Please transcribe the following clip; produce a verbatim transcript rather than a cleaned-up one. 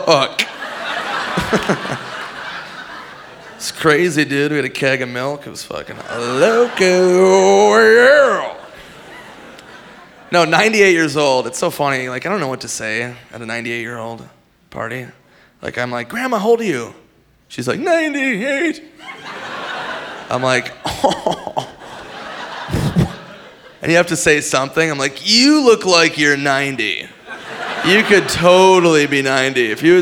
fuck. It's crazy, dude. We had a keg of milk. It was fucking loco. Yeah. No, ninety-eight years old. It's so funny. Like, I don't know what to say at a ninety-eight-year-old party. Like, I'm like, Grandma, how old are you? She's like, ninety-eight. I'm like, oh. And you have to say something. I'm like, you look like you're ninety. You could totally be ninety. If you